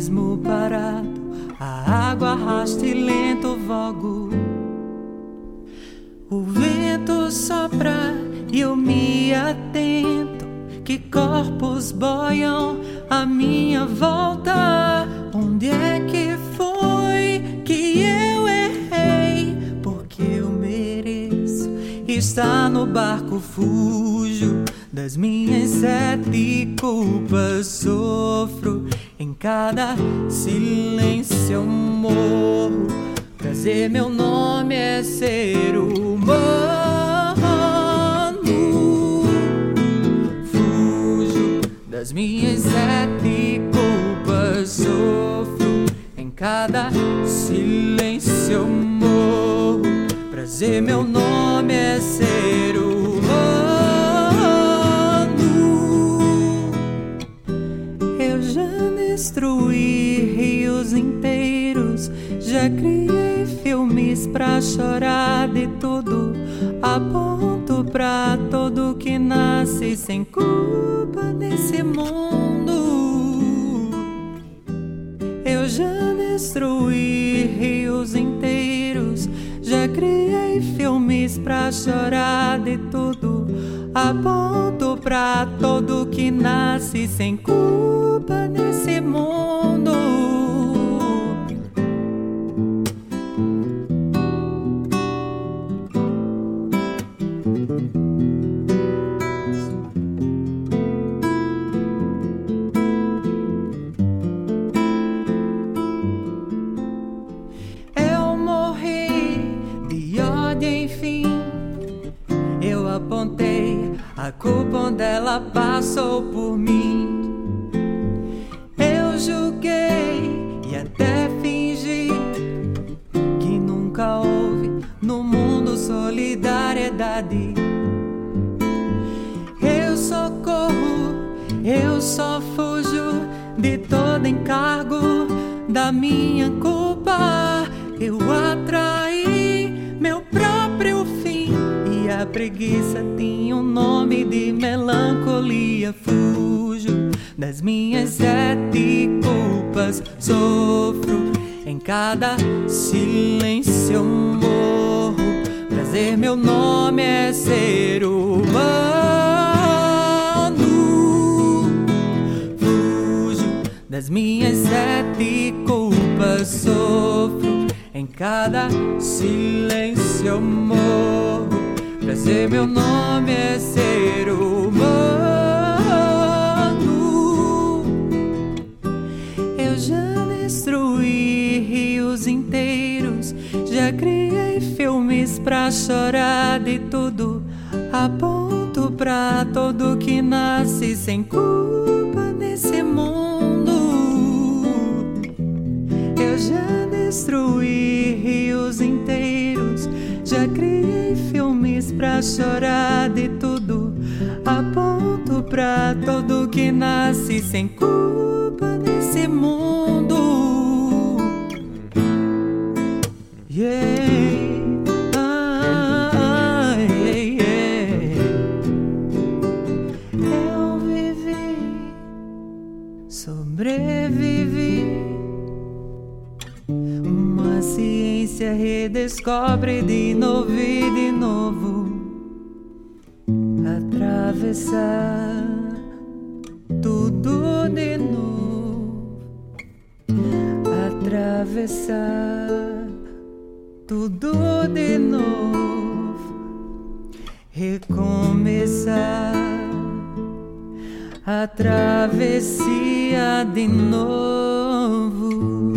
abismo parado, a água arrasta e lento vogo. O vento sopra e eu me atento, que corpos boiam à minha volta. Onde é que foi que eu errei? Porque eu mereço estar no barco, fujo das minhas 7 culpas, sofro em cada silêncio, eu morro. Prazer, meu nome é ser humano. Fujo das minhas 7 culpas, sofro em cada silêncio, eu morro. Prazer, meu nome é ser humano. Eu já destruí rios inteiros, já criei filmes pra chorar de tudo. Aponto pra todo que nasce sem culpa nesse mundo. Eu já destruí rios inteiros, já criei filmes pra chorar de tudo. Aponto pra todo que nasce sem culpa nesse mundo. Eu morri de ódio, enfim. Eu apontei a culpa onde ela passou por mim. Eu julguei e até fingi que nunca houve no mundo solidariedade. Eu socorro, eu só fujo de todo encargo da minha culpa. Eu atraí meu próprio fim e a preguiça tinha um nome de melancolia. Fujo das minhas 7 culpas, sofro em cada silêncio, eu morro. Prazer, meu nome é ser humano. Fujo das minhas 7 culpas, sofro em cada silêncio, eu morro. Prazer, meu nome é ser humano. Eu já destruí rios inteiros, já criei filmes pra chorar de tudo. Aponto pra todo que nasce sem culpa nesse mundo. Eu já destruí rios inteiros, já criei filmes pra chorar de tudo. Aponto pra todo que nasce sem culpa nesse mundo. Yeah. Eu vivi, sobrevivi. Uma ciência redescobre de novo e de novo. Atravessar tudo de novo. Atravessar tudo de novo. Recomeçar a travessia de novo.